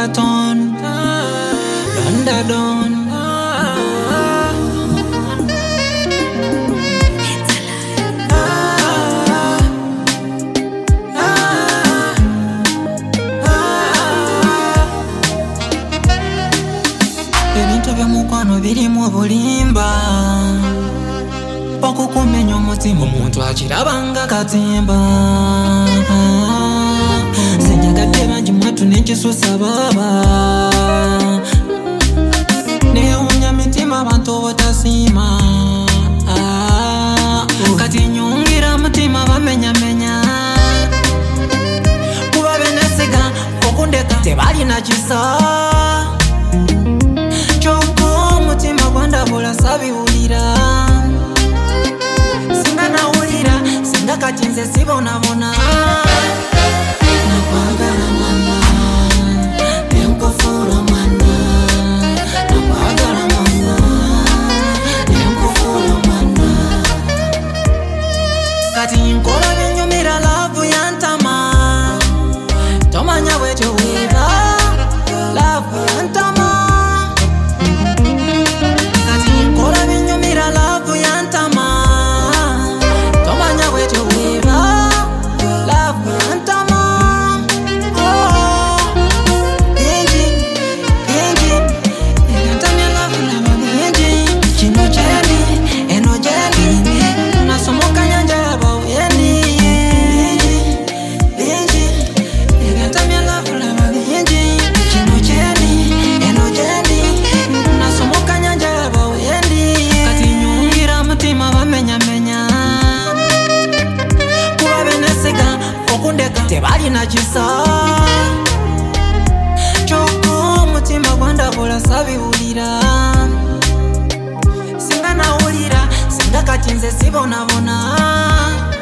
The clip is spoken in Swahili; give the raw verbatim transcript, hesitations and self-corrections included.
ton, Randa don. Ebintu byomukwano birimu obulimba, okukumenya omutima omuntu akirabanga katimba. Senjagadde bangi mwatu nekisusa baba, newunya mitima abantu botasima. Kati nyungira mutima bamenyamenya, kuba benesiga okundeka tebalina kisa. Kyokka omutima gwandabula sabiwulira, singa nawulira singa kati nze sibonabona. Nakwagala mama, nenkufuula mwana. Nakwagala mama, nenkufuula mwana. Kati nkola binyumira laavu yantama, tomanya bwetyo weeba laavu yantama. Kati nkola binyumira laavu yantama, tomanya bwetyo weeba laavu yantama. Oh, bingi bingi ebyantamya laavu laba bingi. Kino gyeli eno gyeli, nasomoka nyanja yabawendi. Bingi bingi ebyantamya laavu laba bingi. Kino gyeli eno gyeli, nasomoka nyanja yabawendi. Kati nyungira mutima bamenyamenya, kuba benesiga okundeka tebalina kisa. Kyokka omutima gwandabula sabiwulira, singa nawulira singa kati nze sibonabona.